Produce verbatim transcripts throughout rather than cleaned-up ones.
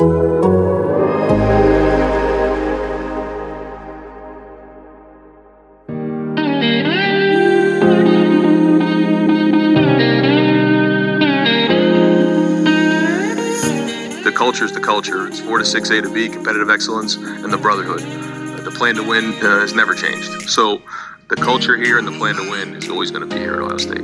The culture is the culture. It's four to six A to B, competitive excellence, and the brotherhood. Uh, the plan to win uh, has never changed. So the culture here and the plan to win is always going to be here at Ohio State.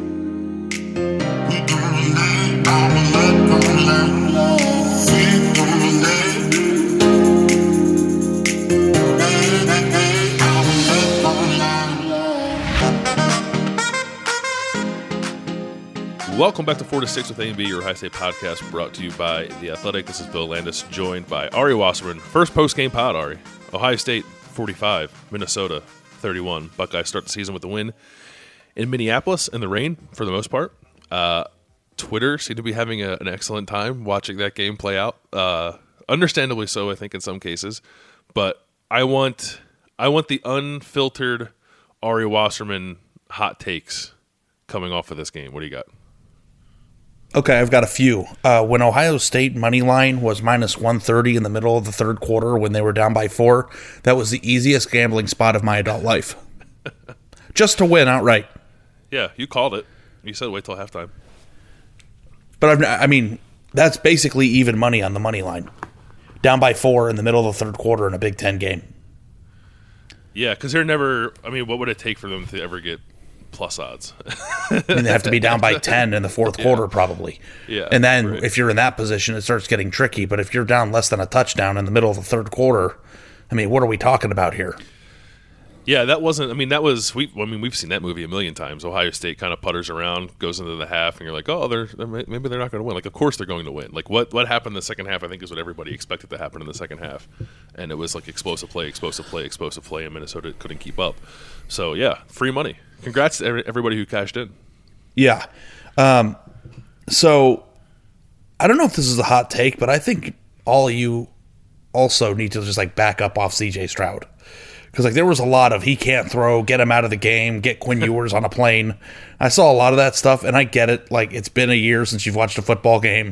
Welcome back to four to six with A and B, your Ohio State podcast brought to you by The Athletic. This is Bill Landis, joined by Ari Wasserman. First post-game pod, Ari. Ohio State, forty-five. Minnesota, thirty-one. Buckeyes start the season with a win in Minneapolis in the rain, for the most part. Uh, Twitter seemed to be having a, an excellent time watching that game play out. Uh, understandably so, I think, in some cases. But I want, I want the unfiltered Ari Wasserman hot takes coming off of this game. What do you got? Okay, I've got a few. Uh, when Ohio State money line was minus one thirty in the middle of the third quarter when they were down by four, that was the easiest gambling spot of my adult life. Just to win outright. Yeah, you called it. You said wait till halftime. But I've, I mean, that's basically even money on the money line. Down by four in the middle of the third quarter in a Big Ten game. Yeah, because they're never. I mean, what would it take for them to ever get plus odds? I mean, they have to be down by ten in the fourth yeah. quarter, probably. Yeah, and then right. if you're in that position, it starts getting tricky. But if you're down less than a touchdown in the middle of the third quarter, I mean, what are we talking about here? Yeah, that wasn't. I mean, that was. We. I mean, we've seen that movie a million times. Ohio State kind of putters around, goes into the half, and you're like, oh, they're, they're maybe they're not going to win. Like, of course they're going to win. Like, what what happened in the second half? I think is what everybody expected to happen in the second half, and it was like explosive play, explosive play, explosive play, and Minnesota couldn't keep up. So yeah, free money. Congrats to everybody who cashed in. Yeah. Um, so I don't know if this is a hot take, but I think all of you also need to just like back up off C J Stroud. Because like there was a lot of he can't throw, get him out of the game, get Quinn Ewers on a plane. I saw a lot of that stuff, and I get it. Like it's been a year since you've watched a football game.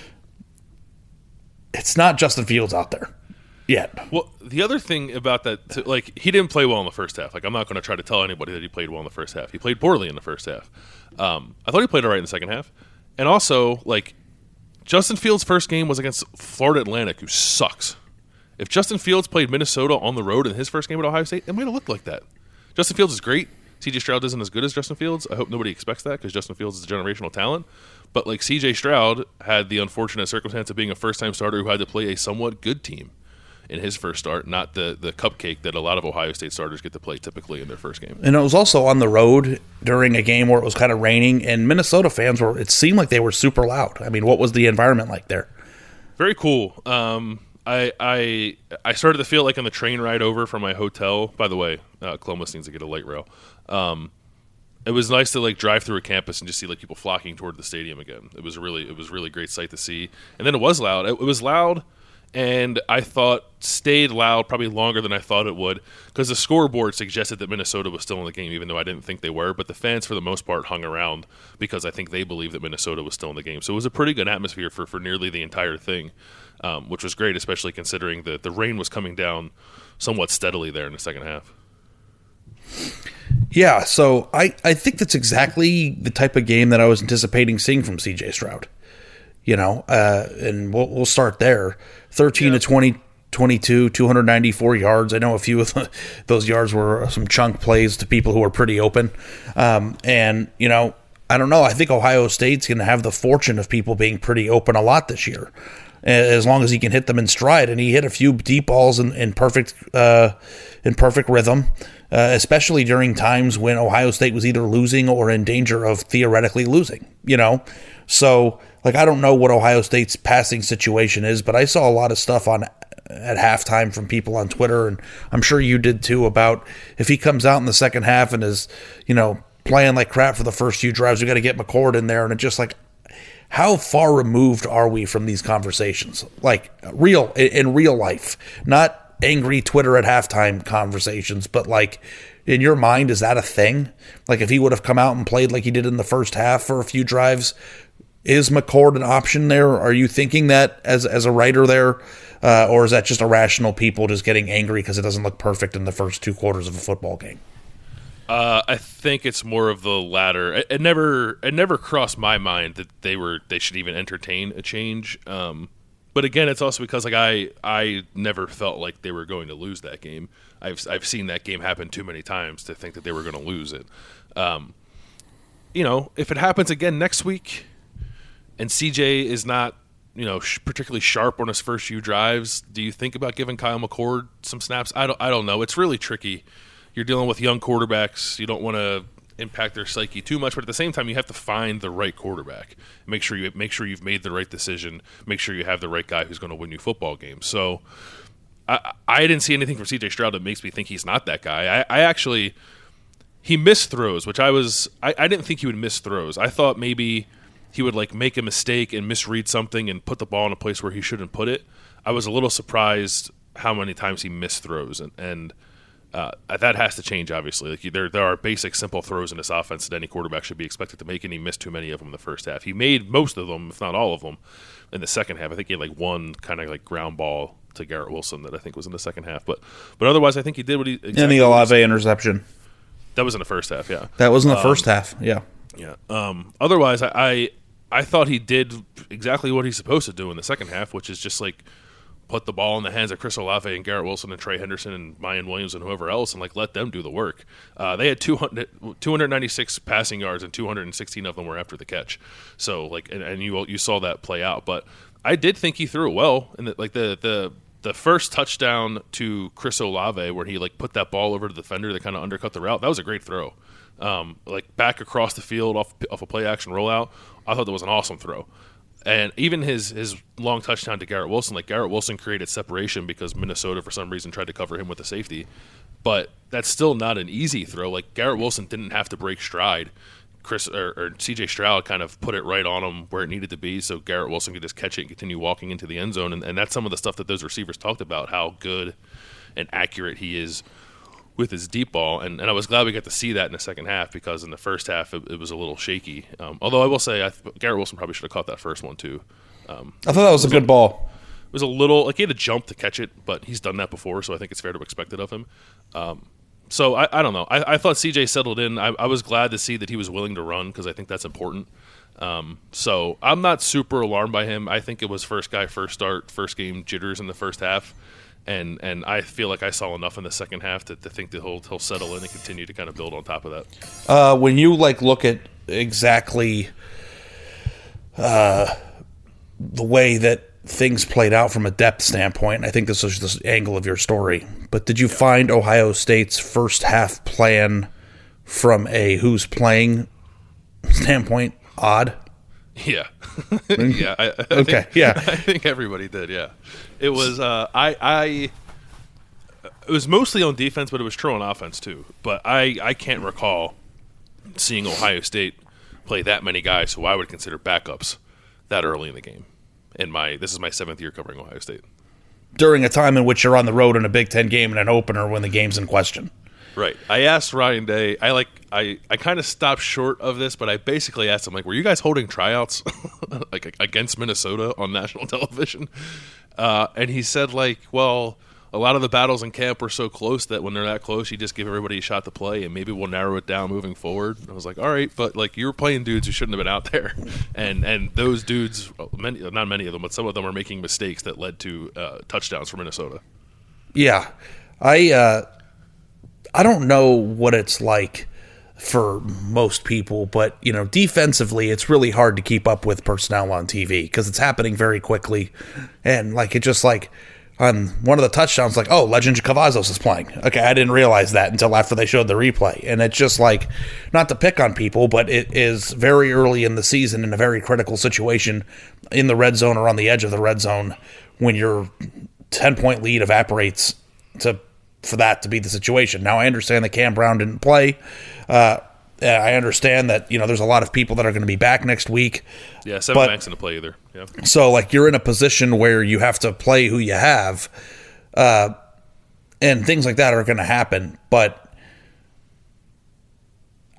It's not Justin Fields out there yet. Well, the other thing about that, like he didn't play well in the first half. Like I'm not going to try to tell anybody that he played well in the first half. He played poorly in the first half. Um, I thought he played all right in the second half. And also, like Justin Fields' first game was against Florida Atlantic, who sucks. If Justin Fields played Minnesota on the road in his first game at Ohio State, it might have looked like that. Justin Fields is great. C J Stroud isn't as good as Justin Fields. I hope nobody expects that because Justin Fields is a generational talent. But like C J Stroud had the unfortunate circumstance of being a first-time starter who had to play a somewhat good team in his first start, not the, the cupcake that a lot of Ohio State starters get to play typically in their first game. And it was also on the road during a game where it was kind of raining, and Minnesota fans were, it seemed like they were super loud. I mean, what was the environment like there? Very cool. Um, I I I started to feel like on the train ride over from my hotel. By the way, uh, Columbus needs to get a light rail. Um, it was nice to like drive through a campus and just see like people flocking toward the stadium again. It was really it was a really great sight to see. And then it was loud. It, it was loud, and I thought stayed loud probably longer than I thought it would because the scoreboard suggested that Minnesota was still in the game, even though I didn't think they were. But the fans, for the most part, hung around because I think they believed that Minnesota was still in the game. So it was a pretty good atmosphere for for nearly the entire thing. Um, which was great, especially considering that the rain was coming down somewhat steadily there in the second half. Yeah, so I, I think that's exactly the type of game that I was anticipating seeing from C J Stroud. You know, uh, and we'll, we'll start there. thirteen yeah. to twenty, twenty-two, two hundred ninety-four yards. I know a few of the, those yards were some chunk plays to people who were pretty open. Um, and, you know, I don't know. I think Ohio State's going to have the fortune of people being pretty open a lot this year, as long as he can hit them in stride. And he hit a few deep balls in, in perfect uh, in perfect rhythm, uh, especially during times when Ohio State was either losing or in danger of theoretically losing, you know? So, like, I don't know what Ohio State's passing situation is, but I saw a lot of stuff on at halftime from people on Twitter, and I'm sure you did too, about if he comes out in the second half and is, you know, playing like crap for the first few drives, we got to get McCord in there. And it's just like, how far removed are we from these conversations? Like real, in real life, not angry Twitter at halftime conversations, but like in your mind, is that a thing? Like if he would have come out and played like he did in the first half for a few drives, is McCord an option there? Are you thinking that as as a writer there, uh, or is that just irrational people just getting angry because it doesn't look perfect in the first two quarters of a football game? Uh, I think it's more of the latter. It, it never it never crossed my mind that they were they should even entertain a change. Um, but again, it's also because like I I never felt like they were going to lose that game. I've I've seen that game happen too many times to think that they were going to lose it. Um, you know, if it happens again next week, and C J is not, you know, sh- particularly sharp on his first few drives, do you think about giving Kyle McCord some snaps? I don't. I don't know. It's really tricky. You're dealing with young quarterbacks. You don't want to impact their psyche too much, but at the same time, you have to find the right quarterback. Make sure you make sure you've made the right decision. Make sure you have the right guy who's going to win you football games. So, I I didn't see anything from C J Stroud that makes me think he's not that guy. I, I actually he missed throws, which I was I, I didn't think he would miss throws. I thought maybe he would like make a mistake and misread something and put the ball in a place where he shouldn't put it. I was a little surprised how many times he missed throws, and, and uh, that has to change, obviously. Like there, there are basic, simple throws in this offense that any quarterback should be expected to make, and he missed too many of them in the first half. He made most of them, if not all of them, in the second half. I think he had like one kind of like ground ball to Garrett Wilson that I think was in the second half. But but otherwise, I think he did what he exactly and the Olave interception. That was in the first half, yeah. That was in the um, first half, yeah. Yeah. Um, otherwise, I, I I thought he did exactly what he's supposed to do in the second half, which is just like put the ball in the hands of Chris Olave and Garrett Wilson and Trey Henderson and Mayan Williams and whoever else, and like let them do the work. Uh, they had two hundred, two hundred ninety-six passing yards, and two hundred sixteen of them were after the catch. So like, and, and you you saw that play out. But I did think he threw it well, and like the the the first touchdown to Chris Olave, where he like put that ball over to the defender that kind of undercut the route. That was a great throw. Um, like back across the field off off a play action rollout. I thought that was an awesome throw. And even his his long touchdown to Garrett Wilson, like Garrett Wilson created separation because Minnesota for some reason tried to cover him with a safety. But that's still not an easy throw. Like Garrett Wilson didn't have to break stride. Chris or, or C J Stroud kind of put it right on him where it needed to be, so Garrett Wilson could just catch it and continue walking into the end zone. And, and that's some of the stuff that those receivers talked about, how good and accurate he is with his deep ball. And, and I was glad we got to see that in the second half, because in the first half it, it was a little shaky. Um, although I will say, I, Garrett Wilson probably should have caught that first one too. Um, I thought that was, was a good a, ball. It was a little like he had to jump to catch it, but he's done that before, so I think it's fair to expect it of him. Um, So I, I don't know. I, I thought C J settled in. I, I was glad to see that he was willing to run, because I think that's important. Um, so I'm not super alarmed by him. I think it was first guy, first start, first game jitters in the first half, and and I feel like I saw enough in the second half to, to think that he'll he'll settle in and continue to kind of build on top of that. Uh, when you like look at exactly uh, the way that things played out from a depth standpoint, I think this was the angle of your story. But did you yeah. find Ohio State's first half plan from a who's playing standpoint odd? Yeah, yeah. I, I okay, think, yeah. I think everybody did. Yeah, it was. Uh, I, I. It was mostly on defense, but it was true on offense too. But I, I can't recall seeing Ohio State play that many guys who I would consider backups that early in the game. In my this is my seventh year covering Ohio State. During a time in which you're on the road in a Big Ten game and an opener when the game's in question. Right. I asked Ryan Day, I like I, I kind of stopped short of this, but I basically asked him, like, were you guys holding tryouts like against Minnesota on national television? Uh, and he said, like, well, a lot of the battles in camp were so close that when they're that close, you just give everybody a shot to play, and maybe we'll narrow it down moving forward. And I was like, all right, but like you were playing dudes who shouldn't have been out there, and and those dudes, well, many, not many of them, but some of them are making mistakes that led to uh, touchdowns for Minnesota. Yeah, I uh, I don't know what it's like for most people, but you know, defensively, it's really hard to keep up with personnel on T V because it's happening very quickly, and like it just like. On one of the touchdowns, like, oh, Legend Cavazos is playing. Okay, I didn't realize that until after they showed the replay. And it's just like, not to pick on people, but it is very early in the season in a very critical situation in the red zone or on the edge of the red zone when your ten-point lead evaporates to for that to be the situation. Now, I understand that Cam Brown didn't play. Uh, I understand that, you know, there's a lot of people that are going to be back next week. Yeah, seven Max didn't play either. Yeah. So, like, you're in a position where you have to play who you have, uh, and things like that are going to happen. But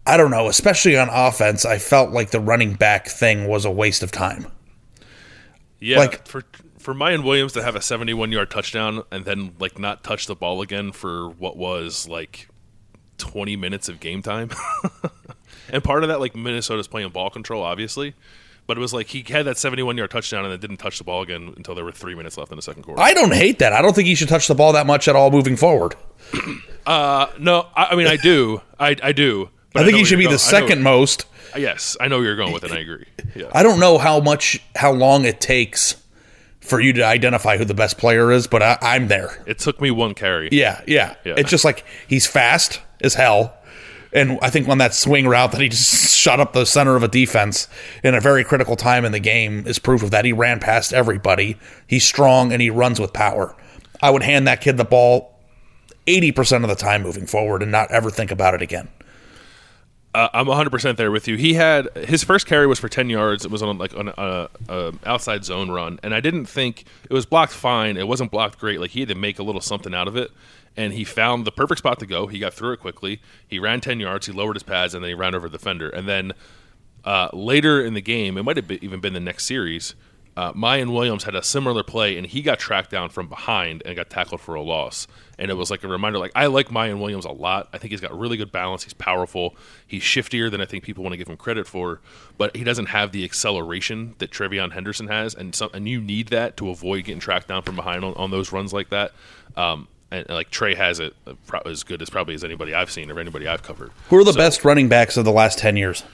I don't know, especially on offense, I felt like the running back thing was a waste of time. Yeah, like, for for Mayan Williams to have a seventy-one-yard touchdown and then like not touch the ball again for what was like twenty minutes of game time. And part of that, like Minnesota's playing ball control, obviously. But it was like he had that seventy-one-yard touchdown and then didn't touch the ball again until there were three minutes left in the second quarter. I don't hate that. I don't think he should touch the ball that much at all moving forward. uh, no, I, I mean, I do. I, I do. But I think I he should be going. the second most. Yes, I know where you're going with it. I agree. Yeah. I don't know how much, how long it takes for you to identify who the best player is, but I, I'm there. It took me one carry. Yeah, yeah, Yeah. It's just like he's fast as hell. And I think on that swing route that he just shot up the center of a defense in a very critical time in the game is proof of that. He ran past everybody. He's strong and he runs with power. I would hand that kid the ball eighty percent of the time moving forward and not ever think about it again. Uh, I'm one hundred percent there with you. He had his first carry was for ten yards. It was on like on a, a outside zone run, and I didn't think it was blocked fine. It wasn't blocked great. Like he had to make a little something out of it, and he found the perfect spot to go. He got through it quickly. He ran ten yards. He lowered his pads, and then he ran over the defender. And then uh, later in the game, it might have been, even been the next series. Uh, Mayan Williams had a similar play, and he got tracked down from behind and got tackled for a loss. And it was like a reminder, like, I like Mayan Williams a lot. I think he's got really good balance. He's powerful. He's shiftier than I think people want to give him credit for. But he doesn't have the acceleration that Trevion Henderson has, and some, and you need that to avoid getting tracked down from behind on, on those runs like that. Um, and, and like Trey has it as good as probably as anybody I've seen or anybody I've covered. Who are the so, best running backs of the last ten years?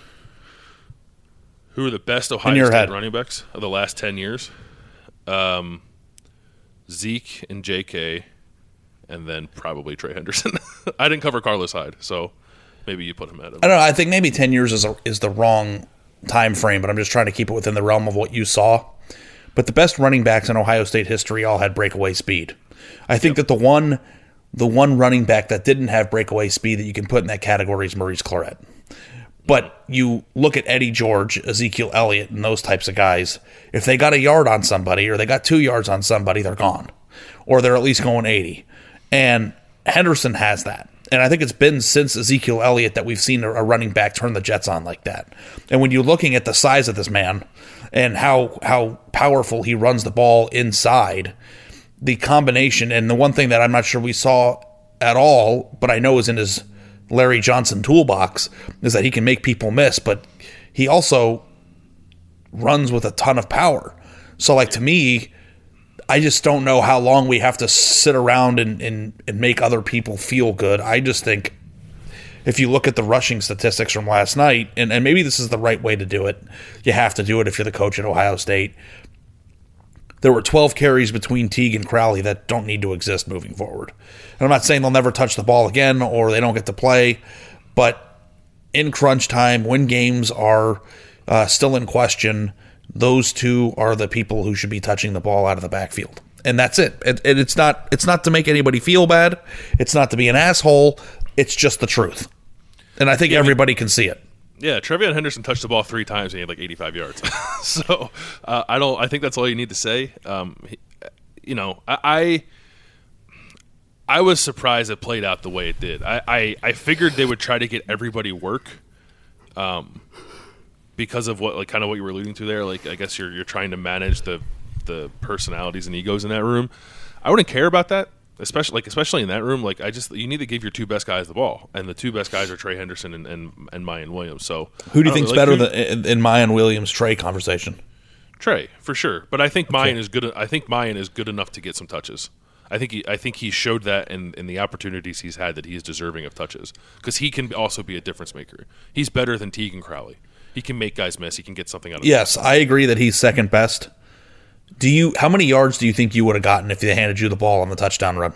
Who are the best Ohio State head. running backs of the last ten years? Um, Zeke and J K, and then probably Trey Henderson. I didn't cover Carlos Hyde, so maybe you put him at him. I don't know. I think maybe ten years is a, is the wrong time frame, but I'm just trying to keep it within the realm of what you saw. But the best running backs in Ohio State history all had breakaway speed. I think yep. that the one the one running back that didn't have breakaway speed that you can put in that category is Maurice Clarett. But you look at Eddie George, Ezekiel Elliott, and those types of guys, if they got a yard on somebody or they got two yards on somebody, they're gone. Or they're at least going eighty. And Henderson has that. And I think it's been since Ezekiel Elliott that we've seen a running back turn the Jets on like that. And when you're looking at the size of this man and how how powerful he runs the ball inside, the combination, and the one thing that I'm not sure we saw at all, but I know is in his Larry Johnson toolbox, is that he can make people miss, but he also runs with a ton of power. So, like, to me, I just don't know how long we have to sit around and, and, and make other people feel good. I just think if you look at the rushing statistics from last night, and, and maybe this is the right way to do it, you have to do it if you're the coach at Ohio State. There were twelve carries between Teague and Crowley that don't need to exist moving forward. And I'm not saying they'll never touch the ball again or they don't get to play, but in crunch time, when games are uh, still in question, those two are the people who should be touching the ball out of the backfield. And that's it. And it, it's not it's not to make anybody feel bad. It's not to be an asshole. It's just the truth. And I think yeah, everybody can see it. Yeah, Trevion Henderson touched the ball three times and he had like eighty-five yards. so uh, I don't. I think that's all you need to say. Um, he, you know, I, I I was surprised it played out the way it did. I, I, I figured they would try to get everybody work, um, because of what like kind of what you were alluding to there. Like I guess you're you're trying to manage the the personalities and egos in that room. I wouldn't care about that. Especially like especially in that room, like I just you need to give your two best guys the ball, and the two best guys are Trey Henderson and and, and Mayan Williams. So who do you think's like, better who, than in Mayan Williams Trey conversation? Trey for sure, but I think Mayan okay. is good. I think Mayan is good enough to get some touches. I think he I think he showed that in, in the opportunities he's had that he is deserving of touches because he can also be a difference maker. He's better than Teague and Crowley. He can make guys miss. He can get something out of it. Yes, I agree that he's second best. Do you? How many yards do you think you would have gotten if they handed you the ball on the touchdown run?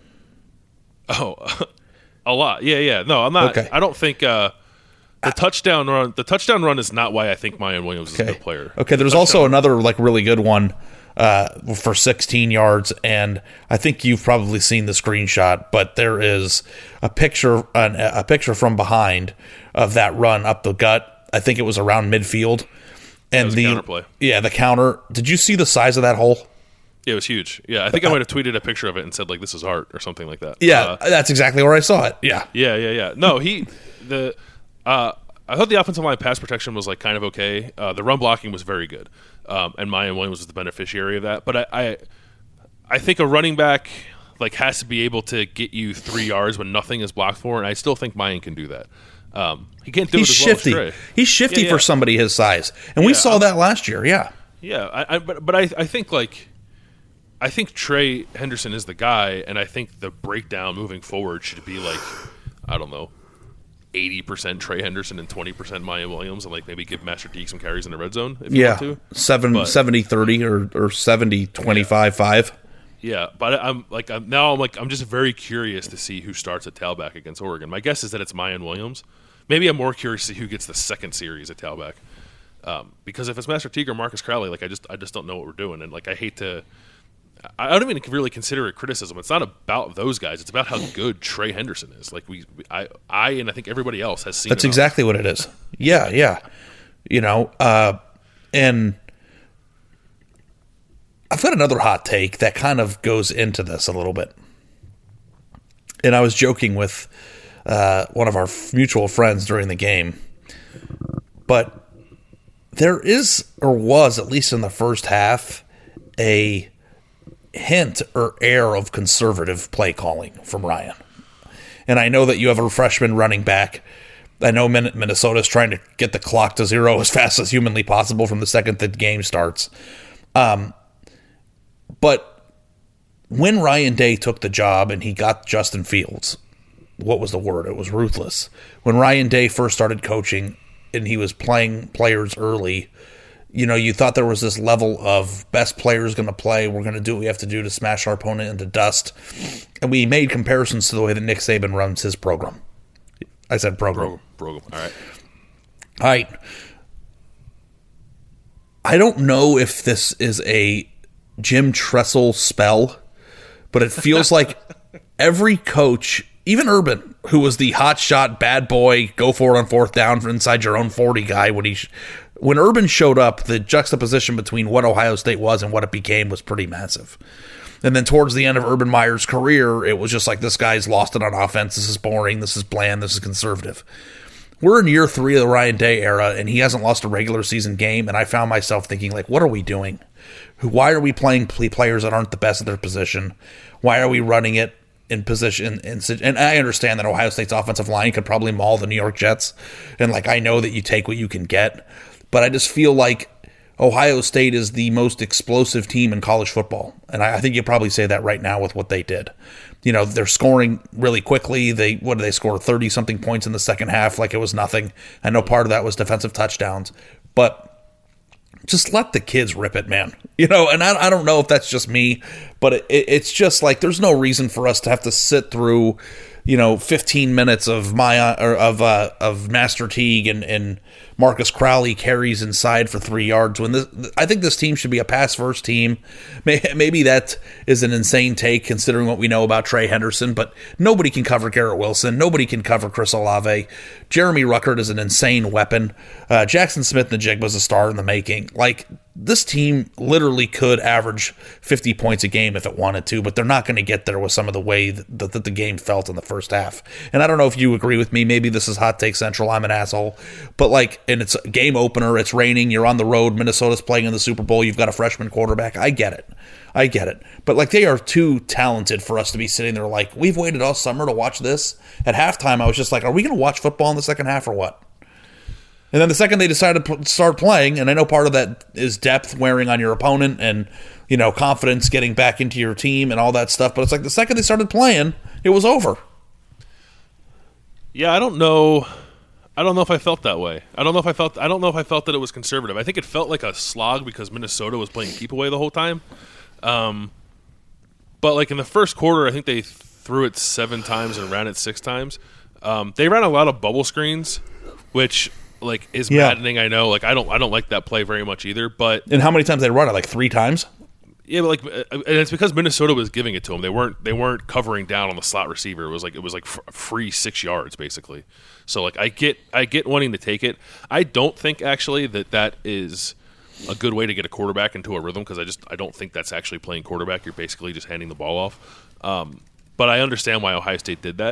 Oh, a lot. Yeah, yeah. No, I'm not. Okay. I don't think uh, the touchdown run. The touchdown run is not why I think Mayan Williams is okay. a good player. Okay. There's the also another like really good one uh, for sixteen yards, and I think you've probably seen the screenshot. But there is a picture, an, a picture from behind of that run up the gut. I think it was around midfield, and the counterplay. Yeah, the counter. Did you see the size of that hole? Yeah, it was huge. Yeah, I think I might have tweeted a picture of it and said like, "This is art" or something like that. Yeah, uh, that's exactly where I saw it. Yeah, yeah, yeah, yeah. No, he the Uh, I thought the offensive line pass protection was like kind of okay. Uh, the run blocking was very good, um, and Mayan Williams was the beneficiary of that. But I, I, I think a running back like has to be able to get you three yards when nothing is blocked for, and I still think Mayan can do that. Um, he can't do He's it as shifty. well as Trey. He's shifty yeah, yeah. for somebody his size, and yeah, we saw I'm, that last year. Yeah, yeah. I, I, but but I, I think like. I think Trey Henderson is the guy, and I think the breakdown moving forward should be like, I don't know, eighty percent Trey Henderson and twenty percent Mayan Williams, and like maybe give Master Teague some carries in the red zone if you yeah, want to. Seven, but, seventy thirty or, or seventy twenty-five five. Yeah, but I'm like I'm, now I'm like I'm just very curious to see who starts at tailback against Oregon. My guess is that it's Mayan Williams. Maybe I'm more curious to see who gets the second series at tailback, um, because if it's Master Teague or Marcus Crowley, like I just I just don't know what we're doing, and like I hate to. I don't even really consider it criticism. It's not about those guys. It's about how good Trey Henderson is. Like we, I, I, and I think everybody else has seen. That's enough. exactly what it is. Yeah, yeah. You know, uh, and I've got another hot take that kind of goes into this a little bit. And I was joking with uh, one of our mutual friends during the game, but there is, or was at least in the first half, a hint or air of conservative play calling from Ryan. And I know that you have a freshman running back. I know Minnesota's trying to get the clock to zero as fast as humanly possible from the second the game starts. Um, but when Ryan Day took the job and he got Justin Fields, what was the word? It was ruthless. When Ryan Day first started coaching and he was playing players early, you know, you thought there was this level of best players going to play. We're going to do what we have to do to smash our opponent into dust. And we made comparisons to the way that Nick Saban runs his program. I said program. Program. All right. All right. I don't know if this is a Jim Tressel spell, but it feels like every coach, even Urban, who was the hot shot, bad boy, go for it on fourth down for inside your own forty guy, when he... Sh- When Urban showed up, the juxtaposition between what Ohio State was and what it became was pretty massive. And then towards the end of Urban Meyer's career, it was just like, this guy's lost it on offense. This is boring. This is bland. This is conservative. We're in year three of the Ryan Day era, and he hasn't lost a regular season game. And I found myself thinking, like, what are we doing? Why are we playing players that aren't the best at their position? Why are we running it in position? And I understand that Ohio State's offensive line could probably maul the New York Jets. And, like, I know that you take what you can get. But I just feel like Ohio State is the most explosive team in college football. And I, I think you probably say that right now with what they did. You know, they're scoring really quickly. They What did they score? thirty-something points in the second half like it was nothing. I know part of that was defensive touchdowns. But just let the kids rip it, man. You know, and I, I don't know if that's just me, but it, it, it's just like there's no reason for us to have to sit through, you know, fifteen minutes of my or of uh, of Master Teague and, and Marcus Crowley carries inside for three yards. When this, I think this team should be a pass-first team. Maybe that is an insane take considering what we know about Trey Henderson, but nobody can cover Garrett Wilson. Nobody can cover Chris Olave. Jeremy Ruckert is an insane weapon. Uh, Jackson Smith-Njigba was a star in the making. Like, this team literally could average fifty points a game if it wanted to, but they're not going to get there with some of the way that, that the game felt in the first half. And I don't know if you agree with me. Maybe this is Hot Take Central. I'm an asshole. But, like, and it's a game opener. It's raining. You're on the road. Minnesota's playing in the Super Bowl. You've got a freshman quarterback. I get it. I get it. But, like, they are too talented for us to be sitting there like, we've waited all summer to watch this. At halftime, I was just like, are we going to watch football in the second half or what? And then the second they decided to start playing, and I know part of that is depth wearing on your opponent and, you know, confidence getting back into your team and all that stuff. But it's like the second they started playing, it was over. Yeah, I don't know. I don't know if I felt that way. I don't know if I felt. I don't know if I felt that it was conservative. I think it felt like a slog because Minnesota was playing keep away the whole time. Um, but like in the first quarter, I think they threw it seven times and ran it six times. Um, they ran a lot of bubble screens, which like is yeah. maddening. I know. Like I don't. I don't like that play very much either. But and how many times they run it? Like three times. Yeah, but like, and it's because Minnesota was giving it to them. They weren't. They weren't covering down on the slot receiver. It was like it was like f- free six yards basically. So like, I get, I get wanting to take it. I don't think actually that that is a good way to get a quarterback into a rhythm because I just I don't think that's actually playing quarterback. You're basically just handing the ball off. Um, but I understand why Ohio State did that.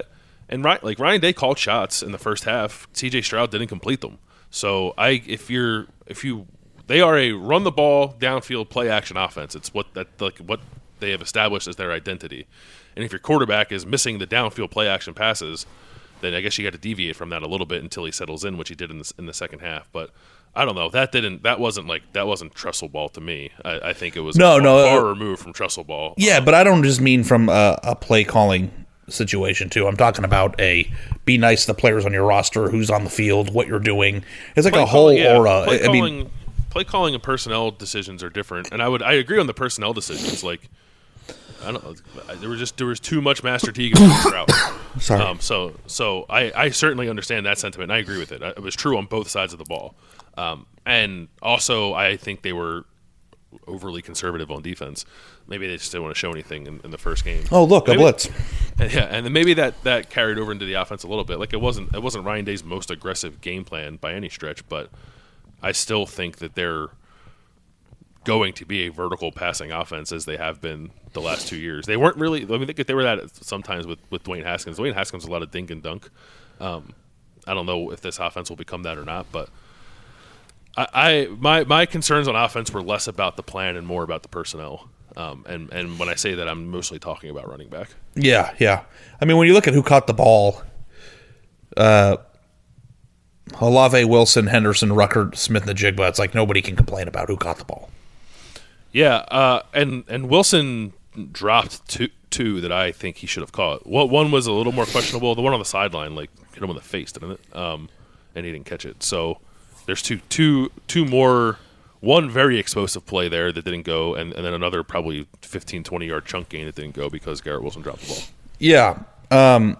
and Ryan, like Ryan Day called shots in the first half. C J Stroud didn't complete them. So I, if you're, if you, they are a run the ball downfield play action offense. It's what that like what they have established as their identity. And if your quarterback is missing the downfield play action passes, then I guess you got to deviate from that a little bit until he settles in, which he did in the, in the second half. But I don't know. That didn't. That wasn't like that wasn't trestle ball to me. I, I think it was no, far, no, far uh, removed from trestle ball. Yeah, um, but I don't just mean from a, a play calling situation too. I'm talking about a be nice to the players on your roster, who's on the field, what you're doing. It's like a whole calling, yeah, aura. Play I calling, mean, play calling and personnel decisions are different, and I would I agree on the personnel decisions. Like I don't know, there was just there was too much Master Teague and Stroud. Sorry. Um, so so I, I certainly understand that sentiment, and I agree with it. It was true on both sides of the ball. Um, and also, I think they were overly conservative on defense. Maybe they just didn't want to show anything in, in the first game. Oh, look, maybe, a blitz. Yeah, and then maybe that, that carried over into the offense a little bit. Like it wasn't it wasn't Ryan Day's most aggressive game plan by any stretch, but I still think that they're going to be a vertical passing offense as they have been the last two years. They weren't really. I mean, they, they were that sometimes with, with Dwayne Haskins. Dwayne Haskins a lot of dink and dunk. Um, I don't know if this offense will become that or not, but I, I my my concerns on offense were less about the plan and more about the personnel. Um, and and when I say that, I'm mostly talking about running back. Yeah, yeah. I mean, when you look at who caught the ball, uh, Olave, Wilson, Henderson, Rucker, Smith, and Najigba, it's like nobody can complain about who caught the ball. Yeah, uh, and and Wilson dropped two two that I think he should have caught. Well, one was a little more questionable. The one on the sideline, like hit him in the face, didn't it? Um, and he didn't catch it. So there's two two two more. One very explosive play there that didn't go, and, and then another probably fifteen, twenty-yard chunk gain that didn't go because Garrett Wilson dropped the ball. Yeah. Um,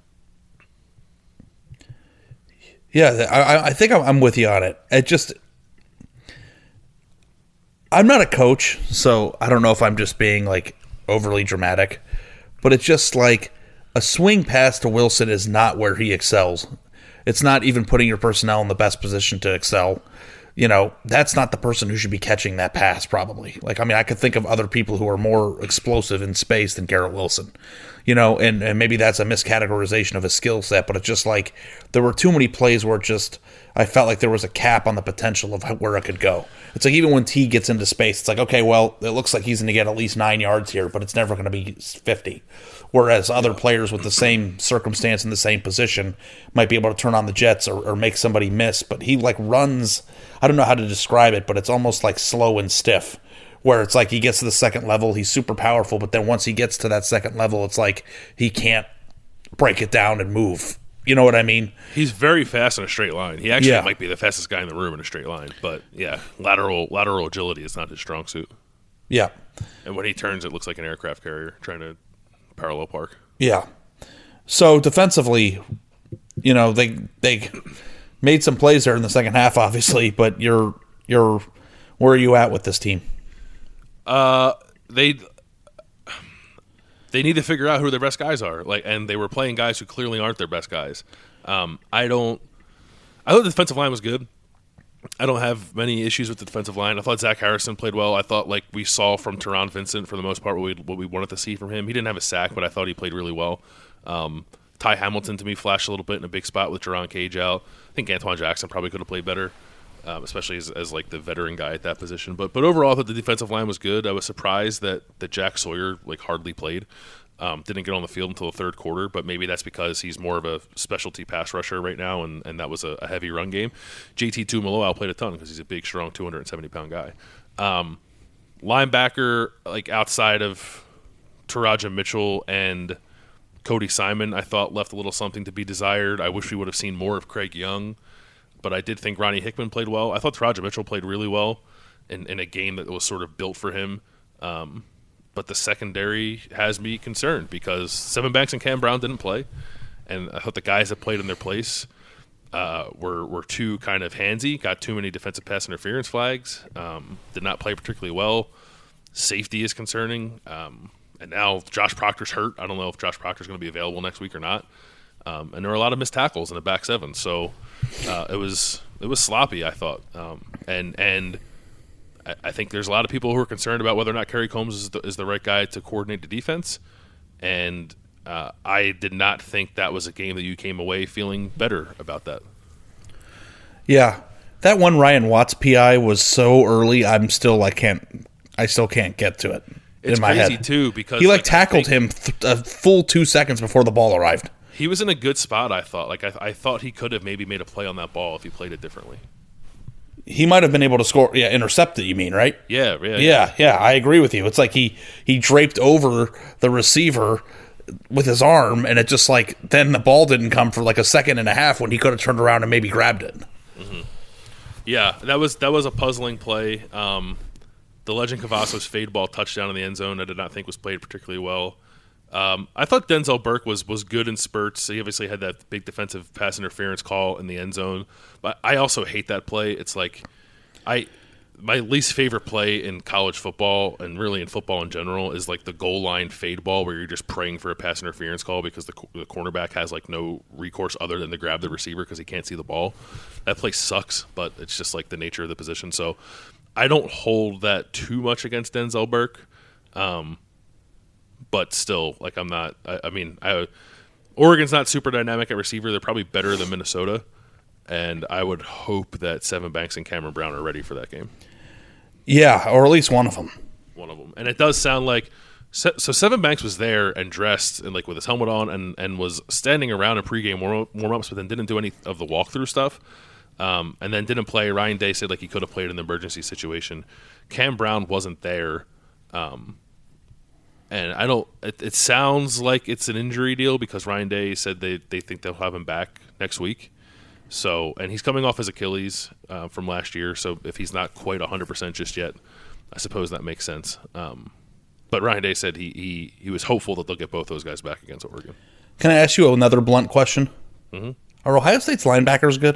yeah, I, I think I'm, I'm with you on it. It just – I'm not a coach, so I don't know if I'm just being, like, overly dramatic. But it's just like a swing pass to Wilson is not where he excels. It's not even putting your personnel in the best position to excel. You know, that's not the person who should be catching that pass, probably. Like, I mean, I could think of other people who are more explosive in space than Garrett Wilson. You know, and, and maybe that's a miscategorization of his skill set, but it's just like there were too many plays where it just, I felt like there was a cap on the potential of where it could go. It's like even when T gets into space, it's like, okay, well, it looks like he's going to get at least nine yards here, but it's never going to be fifty. Whereas other players with the same circumstance in the same position might be able to turn on the jets or, or make somebody miss. But he like runs, I don't know how to describe it, but it's almost like slow and stiff. Where it's like he gets to the second level, he's super powerful, but then once he gets to that second level, it's like he can't break it down and move. You know what I mean? He's very fast in a straight line. He actually Yeah. might be the fastest guy in the room in a straight line. But, yeah, lateral lateral agility is not his strong suit. Yeah. And when he turns, it looks like an aircraft carrier trying to parallel park. Yeah. So defensively, you know, they they made some plays there in the second half, obviously, but you're you're where are you at with this team? Uh, they they need to figure out who their best guys are. Like, and they were playing guys who clearly aren't their best guys. Um, I don't. I thought the defensive line was good. I don't have many issues with the defensive line. I thought Zach Harrison played well. I thought, like we saw from Teron Vincent, for the most part, what we what we wanted to see from him. He didn't have a sack, but I thought he played really well. Um, Ty Hamilton, to me, flashed a little bit in a big spot with Jerron Cage out. I think Antoine Jackson probably could have played better, um, especially as, as like the veteran guy at that position. But but overall, I thought the defensive line was good. I was surprised that, that Jack Sawyer like hardly played. Um, didn't get on the field until the third quarter, but maybe that's because he's more of a specialty pass rusher right now, and, and that was a, a heavy run game. J T Tuimoloau played a ton because he's a big, strong, two hundred seventy pound guy. Um, linebacker, like outside of Taraja Mitchell and Cody Simon, I thought left a little something to be desired. I wish we would have seen more of Craig Young, but I did think Ronnie Hickman played well. I thought Taraja Mitchell played really well in, in a game that was sort of built for him. Um, But the secondary has me concerned because Seven Banks and Cam Brown didn't play, and I thought the guys that played in their place uh, were were too kind of handsy, got too many defensive pass interference flags, um, did not play particularly well. Safety is concerning, um, and now Josh Proctor's hurt. I don't know if Josh Proctor's going to be available next week or not. Um, and there were a lot of missed tackles in the back seven, so uh, it was it was sloppy, I thought, um, and and. I think there's a lot of people who are concerned about whether or not Kerry Combs is the, is the right guy to coordinate the defense, and uh, I did not think that was a game that you came away feeling better about that. Yeah, that one Ryan Watts P I was so early. I'm still I can't I still can't get to it. It's in my crazy head. too because he like, like, tackled him th- a full two seconds before the ball arrived. He was in a good spot. I thought. Like I, I thought he could have maybe made a play on that ball if he played it differently. He might have been able to score. Yeah, intercept it. You mean right? Yeah, yeah, yeah. Yeah, yeah. I agree with you. It's like he he draped over the receiver with his arm, and it just like then the ball didn't come for like a second and a half when he could have turned around and maybe grabbed it. Mm-hmm. Yeah, that was that was a puzzling play. Um, the Legend Cavazos fade ball touchdown in the end zone I did not think was played particularly well. Um, I thought Denzel Burke was was good in spurts. He obviously had that big defensive pass interference call in the end zone, but I also hate that play. It's like I my least favorite play in college football and really in football in general is like the goal line fade ball where you're just praying for a pass interference call because the, the cornerback has like no recourse other than to grab the receiver because he can't see the ball. That play sucks, but it's just like the nature of the position. So I don't hold that too much against Denzel Burke. Um, but still, like I'm not. I, I mean, I, Oregon's not super dynamic at receiver. They're probably better than Minnesota, and I would hope that Seven Banks and Cameron Brown are ready for that game. Yeah, or at least one of them. One of them, and it does sound like so. Seven Banks was there and dressed and like with his helmet on, and, and was standing around in pregame warm warm ups, but then didn't do any of the walkthrough stuff, um, and then didn't play. Ryan Day said like he could have played in the emergency situation. Cam Brown wasn't there. Um, And I don't. It, it sounds like it's an injury deal because Ryan Day said they, they think they'll have him back next week. So, and he's coming off his Achilles uh, from last year. So if he's not quite one hundred percent just yet, I suppose that makes sense. Um, but Ryan Day said he, he he was hopeful that they'll get both those guys back against Oregon. Can I ask you another blunt question? Mm-hmm. Are Ohio State's linebackers good?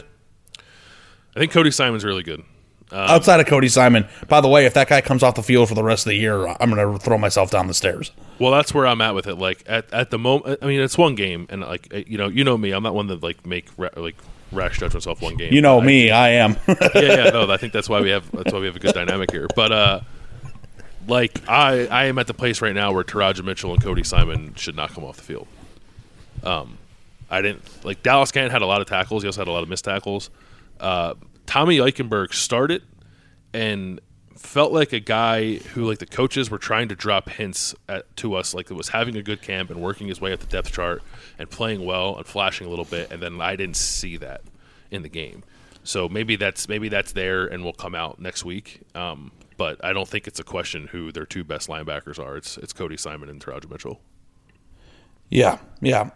I think Cody Simon's really good. Um, Outside of Cody Simon, by the way, if that guy comes off the field for the rest of the year, I'm going to throw myself down the stairs. Well, that's where I'm at with it. Like at, at the moment, I mean, it's one game, and like you know, you know me, I'm not one that like make ra- like rash judgments off one game. You know I, me, I am. yeah, yeah, no, I think that's why we have that's why we have a good dynamic here. But uh, like I, I am at the place right now where Taraja Mitchell and Cody Simon should not come off the field. Um, I didn't like Dallas Cannon had a lot of tackles. He also had a lot of missed tackles. Uh, Tommy Eichenberg started and felt like a guy who, like, the coaches were trying to drop hints at, to us, like, it was having a good camp and working his way up the depth chart and playing well and flashing a little bit, and then I didn't see that in the game. So maybe that's maybe that's there and will come out next week. Um, but I don't think it's a question who their two best linebackers are. It's it's Cody Simon and Taraja Mitchell. Yeah, yeah.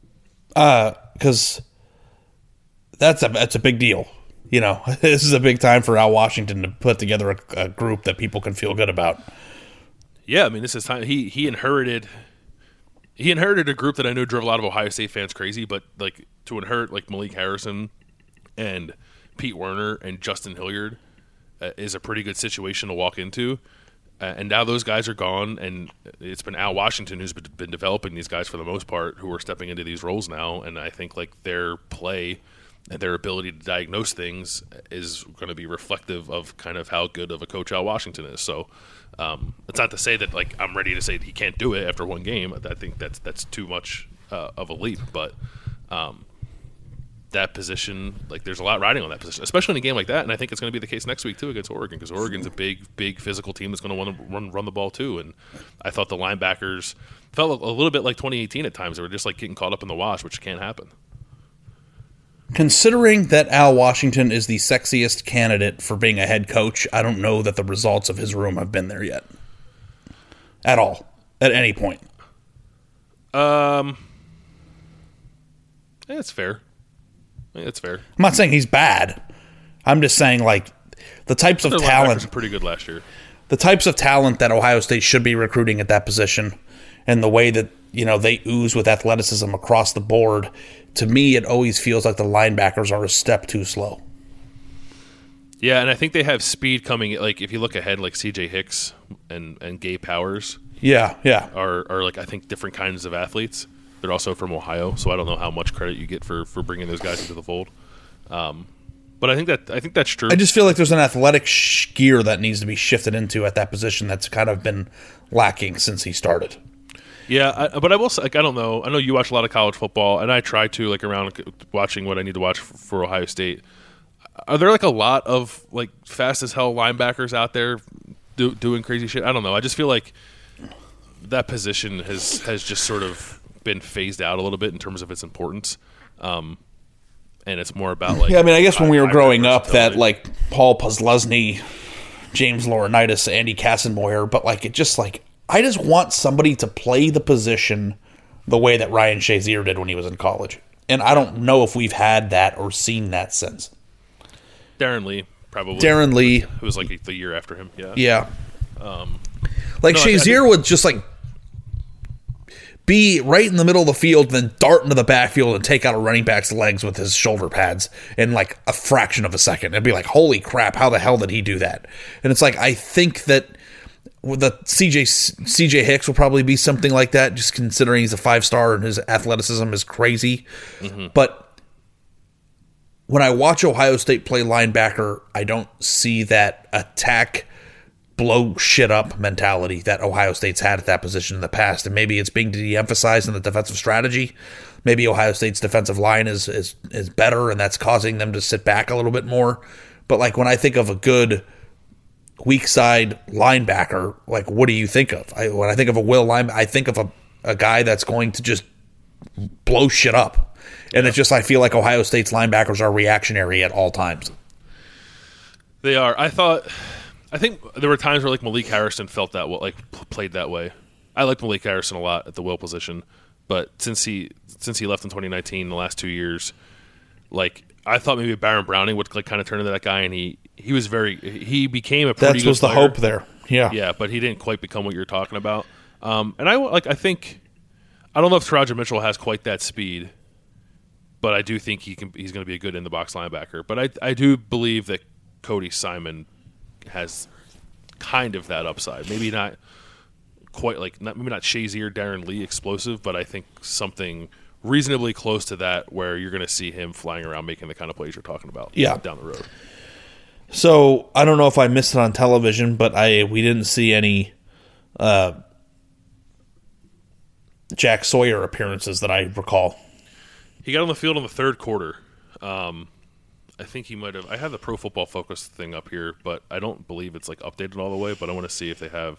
Because uh, that's a that's a big deal. You know, this is a big time for Al Washington to put together a, a group that people can feel good about. Yeah, I mean, this is time. He he inherited he inherited a group that I know drove a lot of Ohio State fans crazy, but like to inherit like Malik Harrison and Pete Werner and Justin Hilliard uh, is a pretty good situation to walk into. Uh, and now those guys are gone, and it's been Al Washington who's been, been developing these guys for the most part, who are stepping into these roles now. And I think like their play and their ability to diagnose things is going to be reflective of kind of how good of a coach Al Washington is. So um, it's not to say that like I'm ready to say he can't do it after one game. I think that's that's too much uh, of a leap. But um, that position, like there's a lot riding on that position, especially in a game like that. And I think it's going to be the case next week too against Oregon, because Oregon's a big, big physical team that's going to want to run run the ball too. And I thought the linebackers felt a little bit like twenty eighteen at times. They were just like getting caught up in the wash, which can't happen. Considering that Al Washington is the sexiest candidate for being a head coach, I don't know that the results of his room have been there yet. At all. At any point. Um, yeah, it's fair. Yeah, it's fair. I'm not saying he's bad. I'm just saying, like, the types of Their talent... linebackers were pretty good last year. The types of talent that Ohio State should be recruiting at that position and the way that, you know, they ooze with athleticism across the board, to me, it always feels like the linebackers are a step too slow. Yeah, and I think they have speed coming. Like, if you look ahead, like C J Hicks and, and Gay Powers Yeah, yeah. are, are, like, I think different kinds of athletes. They're also from Ohio, so I don't know how much credit you get for, for bringing those guys into the fold. Um, but I think that I think that's true. I just feel like there's an athletic sh- gear that needs to be shifted into at that position that's kind of been lacking since he started. Yeah, I, but I will say, like, I don't know. I know you watch a lot of college football, and I try to, like, around watching what I need to watch for, for Ohio State. Are there, like, a lot of, like, fast as hell linebackers out there do, doing crazy shit? I don't know. I just feel like that position has, has just sort of been phased out a little bit in terms of its importance. Um, and it's more about, like... Yeah, I mean, I guess when we were growing up that, like, Paul Posluszny, James Laurinaitis, Andy Kassenmoyer, but, like, it just, like... I just want somebody to play the position the way that Ryan Shazier did when he was in college. And I don't know if we've had that or seen that since. Darren Lee, probably. Darren Lee. It was like the year after him, yeah. Yeah. Um, like, no, Shazier would just, like, be right in the middle of the field, then dart into the backfield and take out a running back's legs with his shoulder pads in, like, a fraction of a second. It'd be like, holy crap, how the hell did he do that? And it's like, I think that the C J C J Hicks will probably be something like that, just considering he's a five-star and his athleticism is crazy. Mm-hmm. But when I watch Ohio State play linebacker, I don't see that attack, blow shit up mentality that Ohio State's had at that position in the past. And maybe it's being de-emphasized in the defensive strategy. Maybe Ohio State's defensive line is, is, is better, and that's causing them to sit back a little bit more. But, like, when I think of a good weak side linebacker, like, what do you think of? I, when I think of a Will line, I think of a, a guy that's going to just blow shit up. And yeah. It's just, I feel like Ohio State's linebackers are reactionary at all times. They are. I thought, I think there were times where, like, Malik Harrison felt that, like, played that way. I like Malik Harrison a lot at the will position, but since he since he left in twenty nineteen, the last two years, like, I thought maybe Baron Browning would, like, kind of turn into that guy, and he He was very. He became a pretty that good was the player. hope there. Yeah, yeah, but he didn't quite become what you're talking about. Um, and I like. I think I don't know if Taraja Mitchell has quite that speed, but I do think he can. He's going to be a good in the box linebacker. But I I do believe that Cody Simon has kind of that upside. Maybe not quite like not maybe not Shazier, Darren Lee explosive, but I think something reasonably close to that where you're going to see him flying around making the kind of plays you're talking about. Yeah. Down the road. So I don't know if I missed it on television, but I we didn't see any uh, Jack Sawyer appearances that I recall. He got on the field in the third quarter. Um, I think he might have. I have the Pro Football Focus thing up here, but I don't believe it's like updated all the way. But I want to see if they have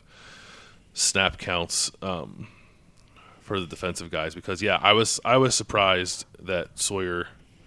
snap counts um, for the defensive guys because yeah, I was I was surprised that Sawyer.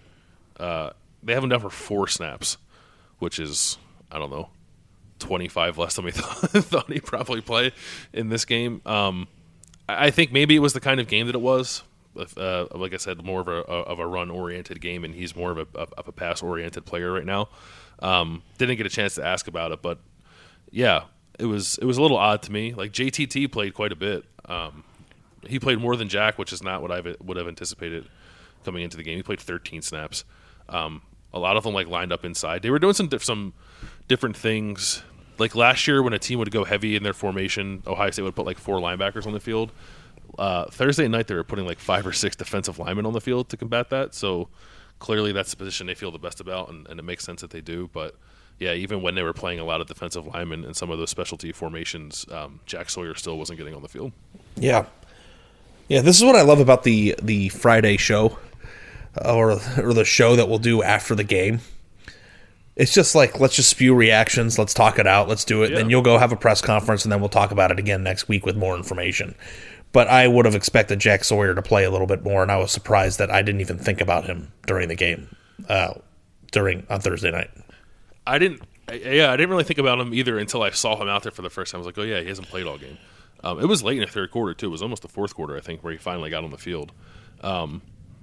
Uh, they have him down for four snaps. Which is, I don't know, twenty-five less than we thought, thought he'd probably play in this game. Um, I think maybe it was the kind of game that it was. Uh, like I said, more of a of a run-oriented game, and he's more of a, of a pass-oriented player right now. Um, didn't get a chance to ask about it, but yeah, it was it was a little odd to me. Like J T T played quite a bit. Um, he played more than Jack, which is not what I would have anticipated coming into the game. He played thirteen snaps. Um, A lot of them like lined up inside. They were doing some some different things. Like last year, when a team would go heavy in their formation, Ohio State would put like four linebackers on the field. Uh, Thursday night, they were putting like five or six defensive linemen on the field to combat that. So clearly, that's the position they feel the best about, and, and it makes sense that they do. But yeah, even when they were playing a lot of defensive linemen in some of those specialty formations, um, Jack Sawyer still wasn't getting on the field. Yeah, yeah. This is what I love about the the Friday show. Or, or the show that we'll do after the game. It's just like, let's just spew reactions. Let's talk it out. Let's do it. Yeah. Then you'll go have a press conference, and then we'll talk about it again next week with more information. But I would have expected Jack Sawyer to play a little bit more, and I was surprised that I didn't even think about him during the game uh, during on Thursday night. I didn't. Yeah, I didn't really think about him either until I saw him out there for the first time. I was like, oh yeah, he hasn't played all game. Um, it was late in the third quarter too. It was almost the fourth quarter, I think, where he finally got on the field. Um,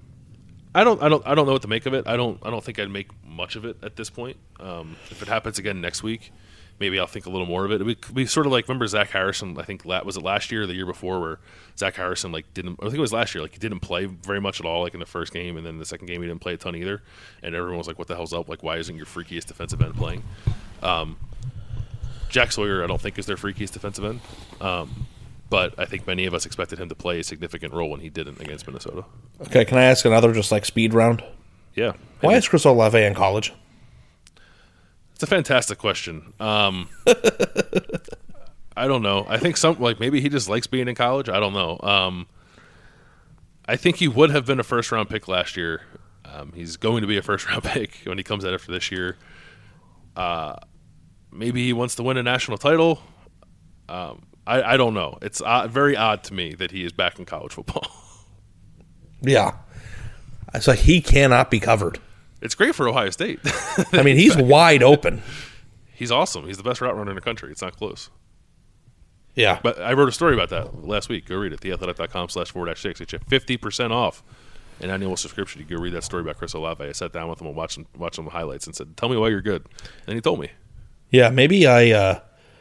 I don't, I don't, I don't know what to make of it. I don't, I don't think I'd make much of it at this point. Um, if it happens again next week, maybe I'll think a little more of it. It would be sort of like, remember Zach Harrison? I think was it last year or the year before, where Zach Harrison like didn't. I think it was last year. Like he didn't play very much at all, like in the first game, and then the second game he didn't play a ton either. And everyone was like, "What the hell's up? Like, why isn't your freakiest defensive end playing?" Um, Jack Sawyer, I don't think is their freakiest defensive end. Um, But I think many of us expected him to play a significant role when he didn't against Minnesota. Okay, can I ask another just like speed round? Yeah. Why is Chris Olave in college? It's a fantastic question. Um, I don't know. I think some like maybe he just likes being in college. I don't know. Um, I think he would have been a first round pick last year. Um, he's going to be a first round pick when he comes out after this year. Uh, maybe he wants to win a national title. Um, I, I don't know. It's uh, very odd to me that he is back in college football. Yeah. It's like he cannot be covered. It's great for Ohio State. I mean, he's wide open. He's awesome. He's the best route runner in the country. It's not close. Yeah. But I wrote a story about that last week. Go read it. theathletic.com slash forward dash six. It's a fifty percent off an annual subscription. You go read that story about Chris Olave. I sat down with him and watched him, watched some highlights and said, tell me why you're good. And he told me. Yeah, maybe I uh,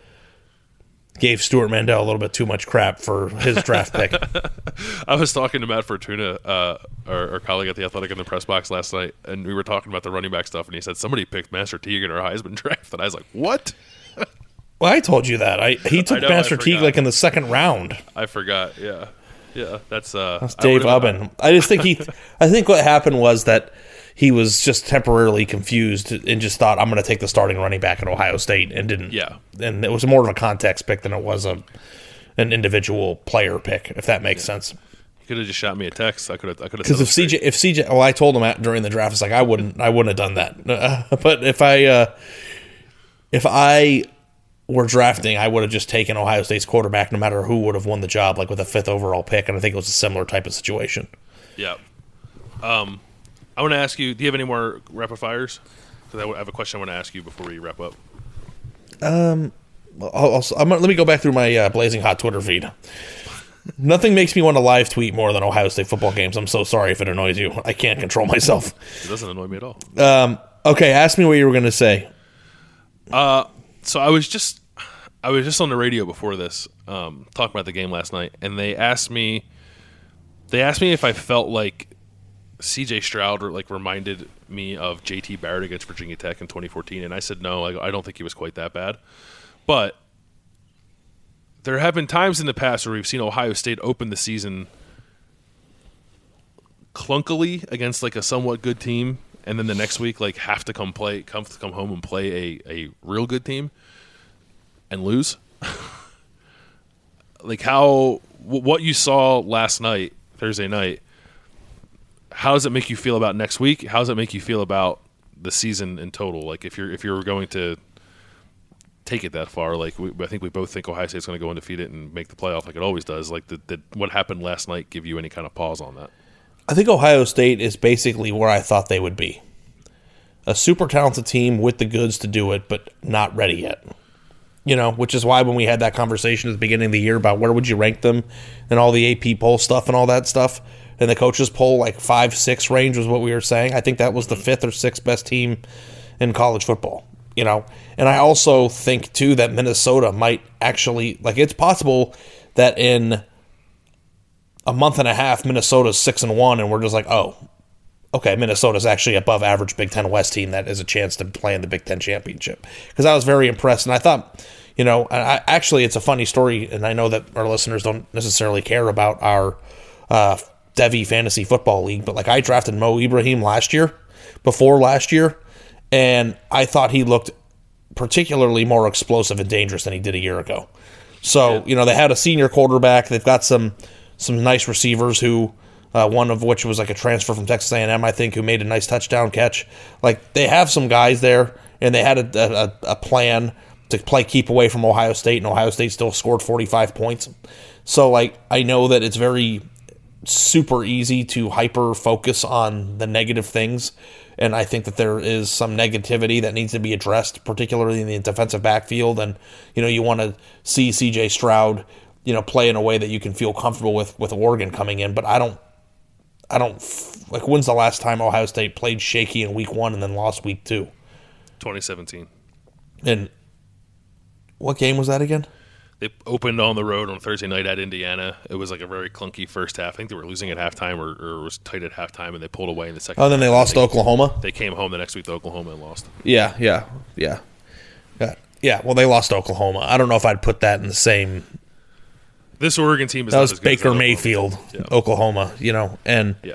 gave Stuart Mandel a little bit too much crap for his draft pick. I was talking to Matt Fortuna, uh, our, our colleague at The Athletic, in the press box last night, and we were talking about the running back stuff, and he said, somebody picked Master Teague in our Heisman draft. And I was like, what? Well, I told you that. I He took I know, Master I Teague forgot. like in the second round. I forgot, yeah. Yeah, that's... Uh, That's I Dave would've- Ubben. I just think he. I think what happened was that he was just temporarily confused and just thought, I'm going to take the starting running back at Ohio State, and didn't. Yeah. And it was more of a context pick than it was a an individual player pick, if that makes sense. He could have just shot me a text. I could have. I could have. Because if C J, if C J, well, I told him at, during the draft, it's like I wouldn't, I wouldn't have done that. Uh, but if I, uh, if I were drafting, I would have just taken Ohio State's quarterback, no matter who would have won the job, like with a fifth overall pick. And I think it was a similar type of situation. Yeah. Um, I want to ask you. Do you have any more rapid fires? Because I have a question I want to ask you before we wrap up. I'll, I'll, I'm, gonna- let me go back through my uh, Blazing Hot Twitter feed. Nothing makes me want to live tweet more than Ohio State football games. I'm so sorry if it annoys you. I can't control myself. It doesn't annoy me at all. Um, okay, ask me what you were going to say. Uh, so I was just, I was just on the radio before this, um, talking about the game last night, and they asked me, they asked me if I felt like C J Stroud like reminded me of J T Barrett against Virginia Tech in twenty fourteen, and I said no, I, I don't think he was quite that bad, but there have been times in the past where we've seen Ohio State open the season clunkily against like a somewhat good team, and then the next week like have to come play, come come home and play a, a real good team and lose. Like how w- what you saw last night, Thursday night. How does it make you feel about next week? How does it make you feel about the season in total? Like if you're if you're going to take it that far, like we, I think we both think Ohio State's going to go undefeated and make the playoff, like it always does. Like did, did what happened last night give you any kind of pause on that? I think Ohio State is basically where I thought they would be. A super talented team with the goods to do it, but not ready yet. You know, which is why when we had that conversation at the beginning of the year about where would you rank them and all the A P poll stuff and all that stuff, and the coaches poll like five, six range was what we were saying. I think that was the fifth or sixth best team in college football. You know, and I also think too that Minnesota might actually, like, it's possible that in a month and a half Minnesota's six and one, and we're just like, oh, okay, Minnesota's actually above average Big Ten West team that has a chance to play in the Big Ten championship. Because I was very impressed, and I thought, you know, I, actually it's a funny story, and I know that our listeners don't necessarily care about our uh, Devi Fantasy Football League, but like I drafted Mo Ibrahim last year, before last year, and I thought he looked particularly more explosive and dangerous than he did a year ago. So, yeah. you know, they had a senior quarterback. They've got some some nice receivers who, uh, one of which was like a transfer from Texas A and M, I think, who made a nice touchdown catch. Like, they have some guys there, and they had a, a, a plan to play keep away from Ohio State, and Ohio State still scored forty-five points. So, like, I know that it's very super easy to hyper-focus on the negative things, and I think that there is some negativity that needs to be addressed, particularly in the defensive backfield. And, you know, you want to see C J Stroud, you know, play in a way that you can feel comfortable with with Oregon coming in. But I don't, I don't, like, when's the last time Ohio State played shaky in week one and then lost week two? twenty seventeen. And what game was that again? They opened on the road on Thursday night at Indiana. It was like a very clunky first half. I think they were losing at halftime or, or it was tight at halftime, and they pulled away in the second Oh, then they half. lost they, to Oklahoma? They came home the next week to Oklahoma and lost. Yeah, yeah, yeah. Yeah, yeah well, they lost to Oklahoma. I don't know if I'd put that in the same... This Oregon team is That not was as good as Baker that Mayfield, Oklahoma. Yeah. Oklahoma, you know, and Yeah.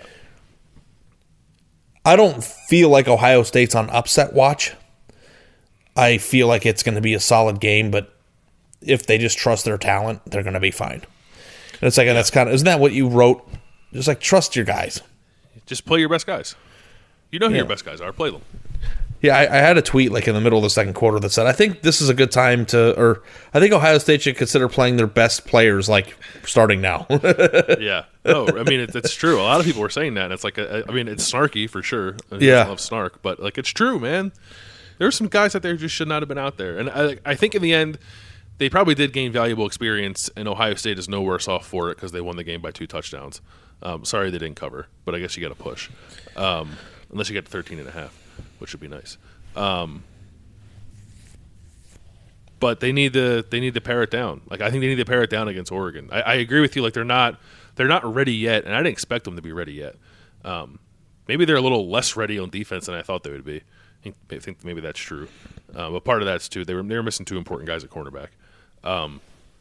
I don't feel like Ohio State's on upset watch. I feel like it's going to be a solid game, but if they just trust their talent, they're going to be fine. And it's like, yeah. that's kind of, isn't that what you wrote? Just like, trust your guys. Just play your best guys. You know who yeah. your best guys are. Play them. Yeah, I, I had a tweet like in the middle of the second quarter that said, I think this is a good time to, or I think Ohio State should consider playing their best players like starting now. yeah. No, I mean, it, it's true. A lot of people were saying that. And it's like, a, I mean, it's snarky for sure. I yeah. love snark, but like, it's true, man. There's some guys out there who just should not have been out there. And I, I think in the end, they probably did gain valuable experience, and Ohio State is no worse off for it because they won the game by two touchdowns. Um, sorry they didn't cover, but I guess you got to push. Um, unless you get to thirteen and a half, which would be nice. Um, but they need to they need to pare it down. Like I think they need to pare it down against Oregon. I, I agree with you. Like they're not they're not ready yet, and I didn't expect them to be ready yet. Um, maybe they're a little less ready on defense than I thought they would be. I think, I think maybe that's true. Uh, but part of that's too they were they were missing two important guys at cornerback. Um,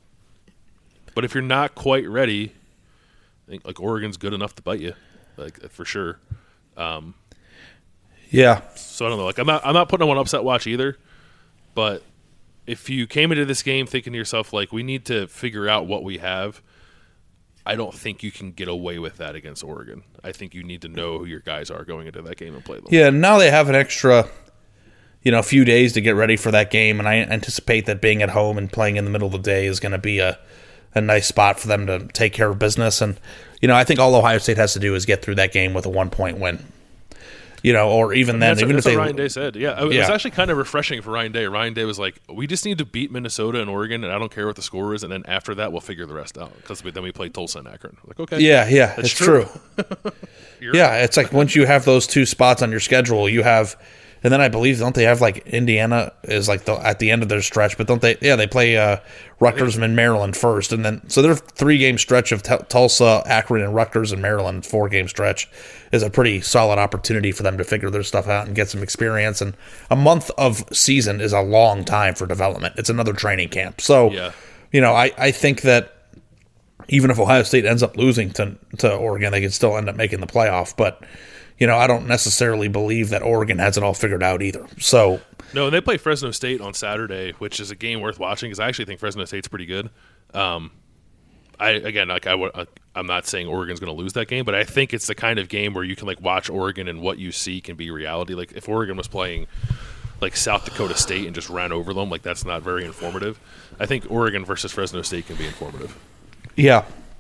but if you're not quite ready, I think like Oregon's good enough to bite you, like for sure. Um, yeah. So I don't know. Like I'm not I'm not putting on upset watch either. But if you came into this game thinking to yourself like we need to figure out what we have, I don't think you can get away with that against Oregon. I think you need to know who your guys are going into that game and play them. Yeah. Now they have an extra, you know, a few days to get ready for that game, and I anticipate that being at home and playing in the middle of the day is going to be a, a nice spot for them to take care of business. And, you know, I think all Ohio State has to do is get through that game with a one-point win. You know, or even then, that's even what, if that's they, what Ryan Day said. Yeah, it yeah. was actually kind of refreshing for Ryan Day. Ryan Day was like, "We just need to beat Minnesota and Oregon, and I don't care what the score is, and then after that, we'll figure the rest out because then we play Tulsa and Akron." I'm like, okay, yeah, yeah, that's it's true. true. yeah, right. It's like once you have those two spots on your schedule, you have. And then I believe, don't they have like Indiana is like the at the end of their stretch, but don't they? Yeah, they play uh, Rutgers and Maryland first, and then so their three game stretch of t- Tulsa, Akron, and Rutgers and Maryland four game stretch is a pretty solid opportunity for them to figure their stuff out and get some experience. And a month of season is a long time for development. It's another training camp. So, yeah. you know, I, I think that even if Ohio State ends up losing to to Oregon, they could still end up making the playoff, but. You know, I don't necessarily believe that Oregon has it all figured out either. So no, they play Fresno State on Saturday, which is a game worth watching because I actually think Fresno State's pretty good. Um, I again, like I, I'm not saying Oregon's going to lose that game, but I think it's the kind of game where you can like watch Oregon and what you see can be reality. Like if Oregon was playing like South Dakota State and just ran over them, like that's not very informative. I think Oregon versus Fresno State can be informative. Yeah.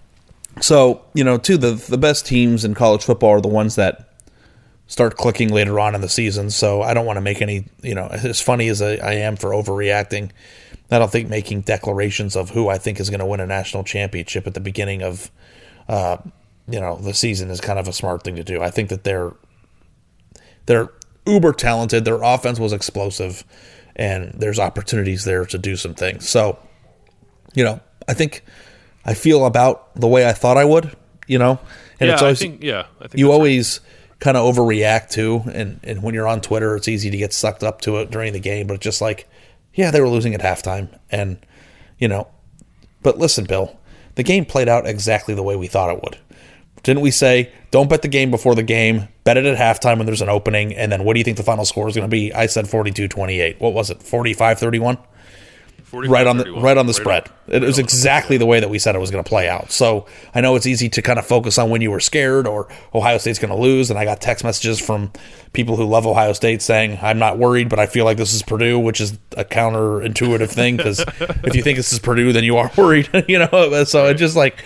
So you know, too, the the best teams in college football are the ones that start clicking later on in the season, so I don't want to make any, you know, as funny as I, I am for overreacting, I don't think making declarations of who I think is going to win a national championship at the beginning of, uh, you know, the season is kind of a smart thing to do. I think that they're they're uber talented, their offense was explosive, and there's opportunities there to do some things. So, you know, I think I feel about the way I thought I would, you know, and yeah, it's always, I think, yeah, I think you that's always. Right. Kind of overreact to, and, and when you're on Twitter, it's easy to get sucked up to it during the game, but it's just like, yeah, they were losing at halftime, and, you know, but listen, Bill, the game played out exactly the way we thought it would. Didn't we say, don't bet the game before the game, bet it at halftime when there's an opening, and then what do you think the final score is going to be? I said forty-two twenty-eight. What was it, forty-five thirty-one? Right on the right on the spread. It was exactly the way that we said it was going to play out. So I know it's easy to kind of focus on when you were scared or Ohio State's going to lose. And I got text messages from people who love Ohio State saying, I'm not worried, but I feel like this is Purdue, which is a counterintuitive thing because if you think this is Purdue, then you are worried. you know, so it's just like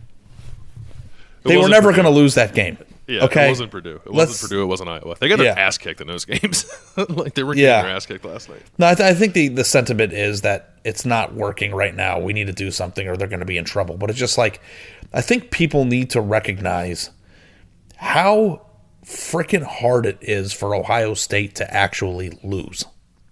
they were never going to lose that game. Yeah, okay? It wasn't Purdue. It Let's, wasn't Purdue. It wasn't Iowa. They got their yeah. ass kicked in those games. like they were getting yeah. their ass kicked last night. No, I, th- I think the, the sentiment is that it's not working right now. We need to do something or they're going to be in trouble. But it's just like, I think people need to recognize how freaking hard it is for Ohio State to actually lose.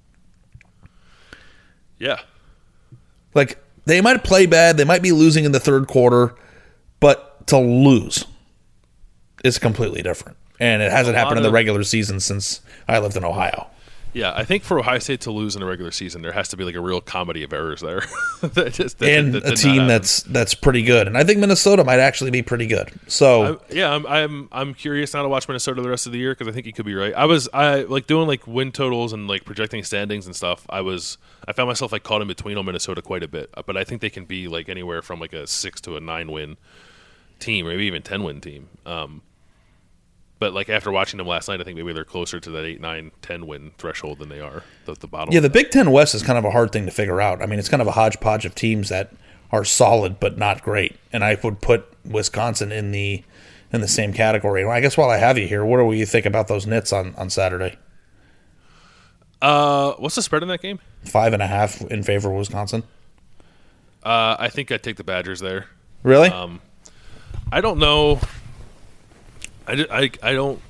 Yeah. Like, they might play bad. They might be losing in the third quarter. But to lose is completely different. And it hasn't happened in the of, regular season since I lived in Ohio. Yeah, I think for Ohio State to lose in a regular season, there has to be like a real comedy of errors there. that just, that, and that, that a team that's that's pretty good. And I think Minnesota might actually be pretty good. So I'm, yeah, I'm, I'm I'm curious now to watch Minnesota the rest of the year because I think you could be right. I was I like doing like win totals and like projecting standings and stuff. I was I found myself like caught in between on Minnesota quite a bit, but I think they can be like anywhere from like a six to a nine win team, or maybe even ten win team. Um, But like after watching them last night, I think maybe they're closer to that eight, nine, ten win threshold than they are the, the bottom. Yeah, the Big Ten West is kind of a hard thing to figure out. I mean, it's kind of a hodgepodge of teams that are solid but not great. And I would put Wisconsin in the in the same category. Well, I guess while I have you here, what do you think about those Knits on, on Saturday? Uh, what's the spread in that game? Five and a half in favor of Wisconsin. Uh, I think I'd take the Badgers there. Really? Um, I don't know. I, I, I don't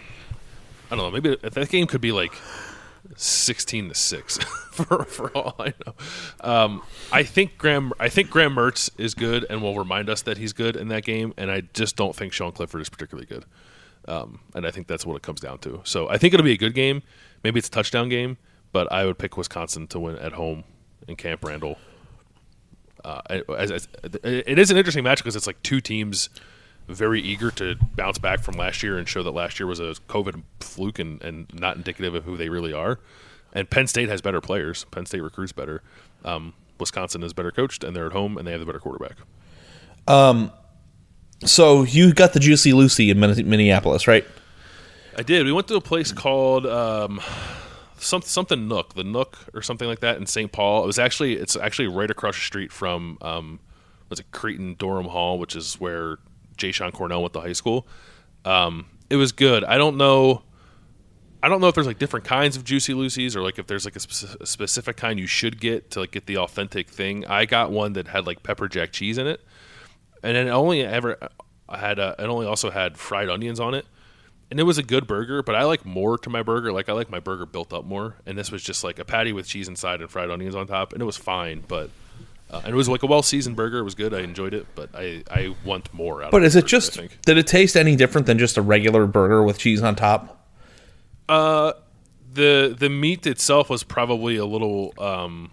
I don't know. Maybe that game could be like sixteen to six for for all I know. Um, I think Graham I think Graham Mertz is good and will remind us that he's good in that game. And I just don't think Sean Clifford is particularly good. Um, and I think that's what it comes down to. So I think it'll be a good game. Maybe it's a touchdown game, but I would pick Wisconsin to win at home in Camp Randall. Uh, as, as, it is an interesting match because it's like two teams very eager to bounce back from last year and show that last year was a COVID fluke and, and not indicative of who they really are. And Penn State has better players. Penn State recruits better. Um, Wisconsin is better coached, and they're at home, and they have the better quarterback. Um, so you got the Juicy Lucy in Minneapolis, right? I did. We went to a place called um, some, something Nook, the Nook or something like that in Saint Paul. It was actually it's actually right across the street from um, was it Creighton Durham Hall, which is where Jay Sean Cornell went to high school. Um, it was good. I don't know. I don't know if there's like different kinds of Juicy Lucy's or like if there's like a, spe- a specific kind you should get to like get the authentic thing. I got one that had like pepper jack cheese in it, and it only ever had a, it only also had fried onions on it, and it was a good burger. But I like more to my burger. Like I like my burger built up more, and this was just like a patty with cheese inside and fried onions on top, and it was fine. But Uh, and it was like a well-seasoned burger. It was good. I enjoyed it, but I, I want more out but of it. But is it burger, just, did it taste any different than just a regular burger with cheese on top? Uh, the the meat itself was probably a little, um,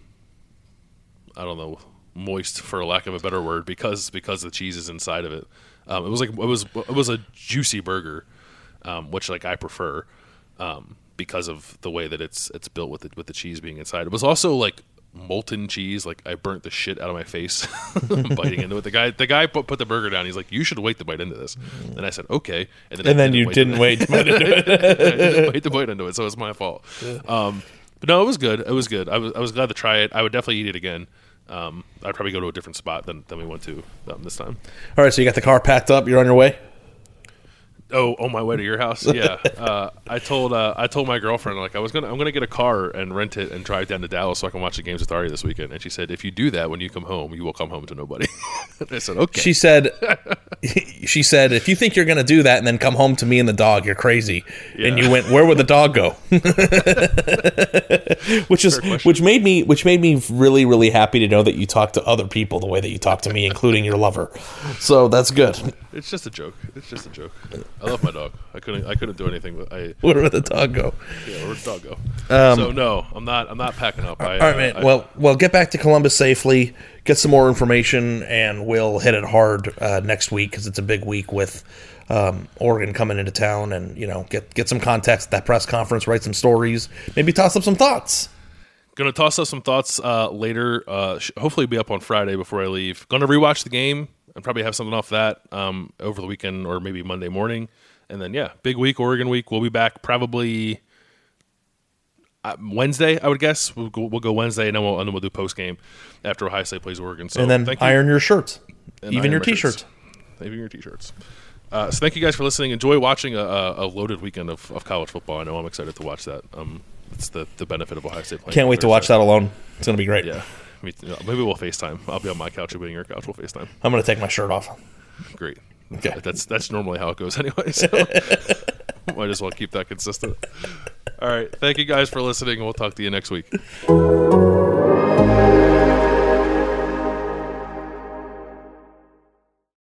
I don't know, moist for lack of a better word, because because the cheese is inside of it. Um, it was like it was it was a juicy burger, um, which like I prefer, um, because of the way that it's it's built with it with the cheese being inside. It was also like molten cheese. Like I burnt the shit out of my face biting into it. The guy the guy put, put the burger down. He's like, you should wait to bite into this. And I said, okay. And then, and then you didn't wait to bite into it. I didn't wait to bite into it, so it's my fault. Um, but no, it was good. It was good. I was I was glad to try it. I would definitely eat it again. Um, I'd probably go to a different spot than, than we went to um, this time. All right, so you got the car packed up. You're on your way? Oh, on my way to your house, yeah. Uh, I told uh, I told my girlfriend like I was gonna I'm gonna get a car and rent it and drive down to Dallas so I can watch the games with Ari this weekend. And she said, if you do that, when you come home, you will come home to nobody. And I said, okay. She said, she said, if you think you're gonna do that and then come home to me and the dog, you're crazy. Yeah. And you went, where would the dog go? which is which made me which made me really really happy to know that you talk to other people the way that you talk to me, including your lover. So that's good. It's just a joke. It's just a joke. I love my dog. I couldn't. I couldn't do anything. But I. Where would the dog go? Yeah, where'd the dog go? Um, so no, I'm not. I'm not packing up. I, all right, man. I, well, well, get back to Columbus safely. Get some more information, and we'll hit it hard uh, next week because it's a big week with um, Oregon coming into town, and you know, get get some context at that press conference. Write some stories. Maybe toss up some thoughts. Gonna toss up some thoughts uh, later. Uh, sh- hopefully, be up on Friday before I leave. Gonna rewatch the game and probably have something off that um, over the weekend or maybe Monday morning. And then, yeah, big week, Oregon week. We'll be back probably uh, Wednesday, I would guess. We'll go, we'll go Wednesday, and then we'll, and then we'll do post-game after Ohio State plays Oregon. So and then thank you. iron your shirts, and even your T-shirts. T-shirts. Even your T-shirts. Uh, so thank you guys for listening. Enjoy watching a, a loaded weekend of, of college football. I know I'm excited to watch that. Um, it's the, the benefit of Ohio State playing. Can't wait to watch that alone. It's going to be great. Yeah. Maybe we'll FaceTime. I'll be on my couch. You'll be on your couch. We'll FaceTime. I'm going to take my shirt off. Great. Okay. That's that's normally how it goes anyway, so might as well keep that consistent. All right. Thank you guys for listening, and we'll talk to you next week.